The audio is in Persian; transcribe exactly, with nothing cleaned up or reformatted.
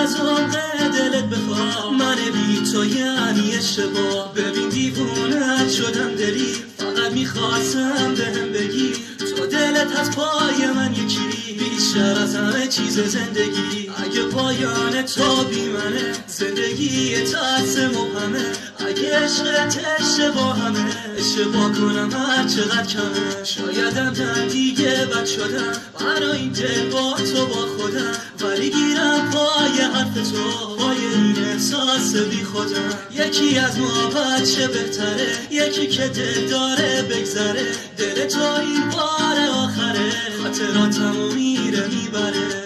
از عمق دلت بخواه، من بی تو یعنی اشتباه. ببین دیوونت شدم دلی، فقط میخواستم بهم بگی تو دلت از پای من یکی بیشتر از همه چیز زندگی. اگه پایان تو بی منه، زندگی ترس مبهمه. اگه عشقت اشتباه همه، اشتباه کنم هر چقدر کمه. شایدم من دیگه بد شدم برای این دل با تو با خودم، ولی گیرم پای حرف تو، پای این احساس بی خودم. یکی از ما بچه بهتره، یکی که دل داره بگذره. دل تو این بار آخره، خاطراتمو میره میبره.